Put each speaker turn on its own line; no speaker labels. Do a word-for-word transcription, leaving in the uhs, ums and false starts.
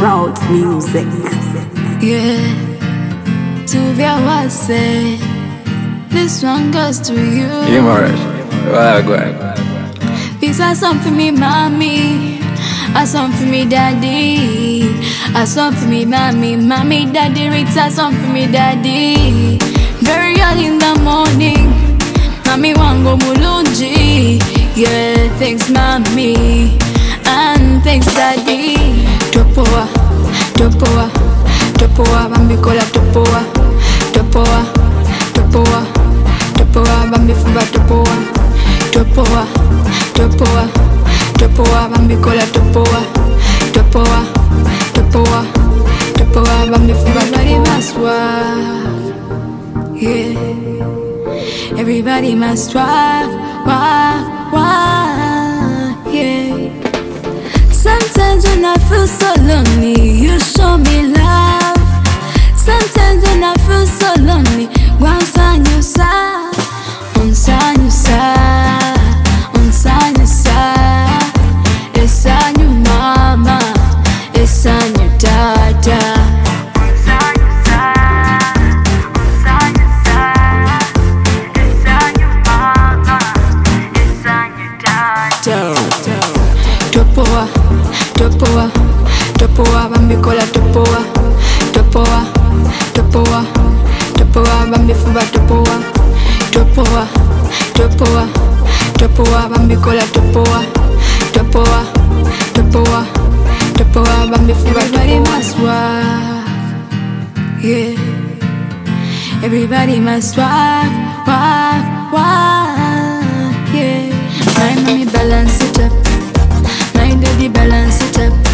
Route Music.
Yeah, Tuvia was say this one goes to you.
Yeah, Maurice. Well, go ahead.
This is song for me, mommy. A song for me, daddy. A song for me, mommy. Mommy, daddy. It's a song for me, daddy. Very early in the morning, mommy wango mulunji. Yeah, thanks, mommy. And thanks, daddy. Topoa, topoa, topoa, bambi kola topoa, topoa, topoa, topoa, bambi fuba topoa, topoa, topoa, topoa, bambi kola topoa, topoa, topoa, topoa, bambi fuba. Everybody must work, yeah. Everybody must work, work, work, yeah. Sometimes when I feel so lonely, you show me love. Sometimes when I feel so lonely, wansanyusa, unsanyusa, unsanyusa. Esanyu mama, esanyu dada. Unsanyusa, unsanyusa. Esanyu mama, esanyu dada. Topoa, topoa, topoa, bambi kola topoa, topoa, topoa, topoa, bambi fuba topoa, topoa, topoa, topoa, bambi kola topoa, topoa, topoa, topoa, bambi fuba. Everybody must work, yeah. Everybody must work, work, work, yeah. My mommy balance it up. My daddy balance it up.